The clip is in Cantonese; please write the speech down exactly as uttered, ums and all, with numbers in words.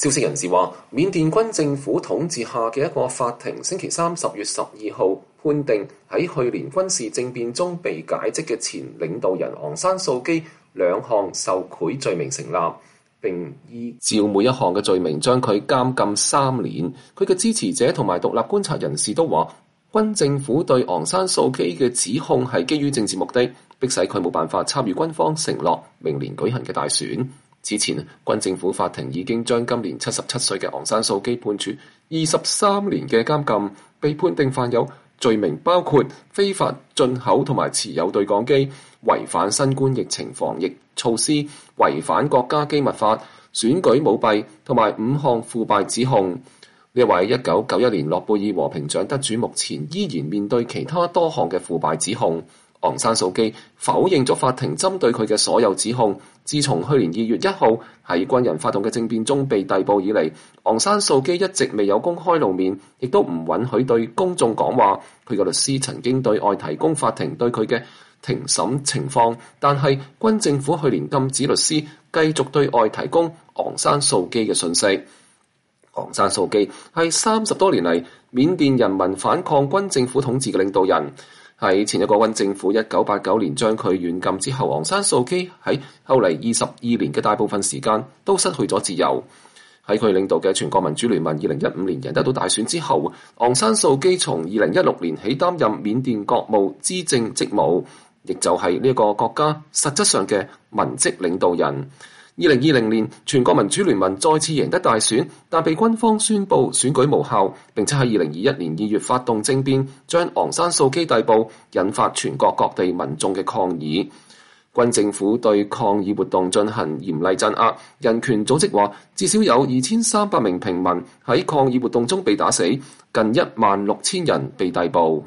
消息人士話，緬甸軍政府統治下嘅一個法庭星期三十月十二號判定喺去年軍事政變中被解職嘅前領導人昂山素基兩項受賄罪名成立，並依照每一項嘅罪名將佢監禁三年。佢嘅支持者同埋獨立觀察人士都話，軍政府對昂山素基嘅指控係基於政治目的，迫使佢冇辦法參與軍方承諾明年舉行嘅大選。之前，軍政府法庭已經將今年七十七歲嘅昂山素基判處二十三年嘅監禁，被判定犯有罪名，包括非法進口同埋持有對講機、違反新冠疫情防疫措施、違反國家機密法、選舉舞弊同埋五項腐敗指控。呢位一九九一年諾貝爾和平獎得主目前依然面對其他多項嘅腐敗指控。昂山素基否認咗法庭針對佢嘅所有指控。自從去年二月一號喺軍人發動嘅政變中被逮捕以嚟，昂山素基一直未有公開露面，亦都唔允許對公眾講話。佢嘅律師曾經對外提供法庭對佢嘅庭審情況，但係軍政府去年禁止律師繼續對外提供昂山素基嘅信息。昂山素基係三十多年嚟緬甸人民反抗軍政府統治嘅領導人。喺前一個軍政府一九八九年將佢軟禁之後，昂山素基喺後嚟二十二年嘅大部分時間都失去咗自由。喺佢領導嘅全國民主聯盟二零一五年贏得到大選之後，昂山素基從二零一六年起擔任緬甸國務資政職務，亦就係呢個國家實質上嘅文職領導人。二零二零年，全國民主聯盟再次贏得大選，但被軍方宣布選舉無效，並且喺二零二一年二月發動政變，將昂山素基逮捕，引發全國各地民眾嘅抗議。軍政府對抗議活動進行嚴厲鎮壓，人權組織話至少有二千三百名平民喺抗議活動中被打死，近一萬六千人被逮捕。